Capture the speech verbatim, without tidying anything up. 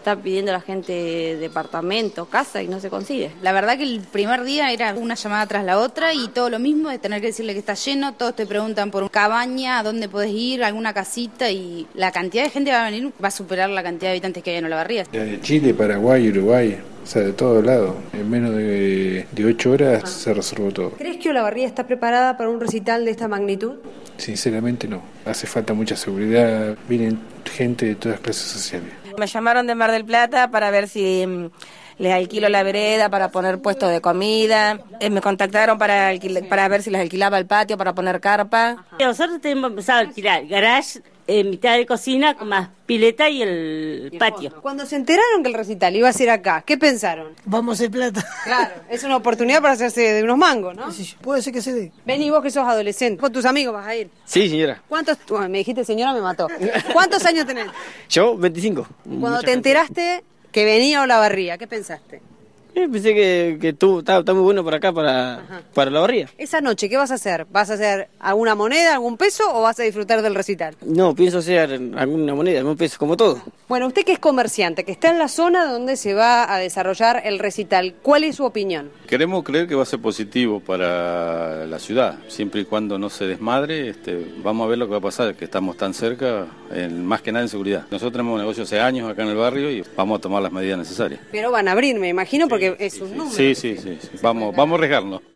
está pidiendo la gente departamento, casa y no se consigue. La verdad que el primer día era una llamada tras la otra y todo lo mismo, de tener que decirle que está lleno, todos te preguntan por una cabaña, a dónde podés ir, alguna casita, y la cantidad de gente que va a venir va a superar la cantidad de habitantes que hay en Olavarría. De Chile, Paraguay, Uruguay, o sea, de todos lados. En menos de, de ocho horas ah. se reservó todo. ¿Crees que Olavarría está preparada para un recital de esta magnitud? Sinceramente no. Hace falta mucha seguridad, vienen gente de todas clases sociales. Me llamaron de Mar del Plata para ver si um, les alquilo la vereda para poner puestos de comida. Eh, me contactaron para alquil- para ver si les alquilaba el patio para poner carpa. Nosotros tenemos empezado a alquilar garage, eh, mitad de cocina, con más pileta y el patio. Cuando se enteraron que el recital iba a ser acá, ¿qué pensaron? Vamos a hacer plata. Claro, es una oportunidad para hacerse de unos mangos, ¿no? Sí, puede ser que se dé. Vení, vos que sos adolescente, con tus amigos vas a ir. Sí, señora. ¿Cuántos? Bueno, me dijiste señora, me mató. ¿Cuántos años tenés? Yo, veinticinco. Cuando Mucha te enteraste que venía Olavarría, ¿qué pensaste? Eh, pensé que, que tú está, está muy bueno por acá para, para la barría. Esa noche, ¿qué vas a hacer? ¿Vas a hacer alguna moneda, algún peso o vas a disfrutar del recital? No, pienso hacer alguna moneda, algún peso, como todo. Bueno, usted que es comerciante, que está en la zona donde se va a desarrollar el recital, ¿cuál es su opinión? Queremos creer que va a ser positivo para la ciudad, siempre y cuando no se desmadre. Este, vamos a ver lo que va a pasar, que estamos tan cerca, en, más que nada en seguridad. Nosotros tenemos un negocio hace años acá en el barrio y vamos a tomar las medidas necesarias. Pero van a abrir, me imagino, porque sí, es sí, un sí. número. Sí, sí, sí, sí. Vamos, vamos a arriesgarnos.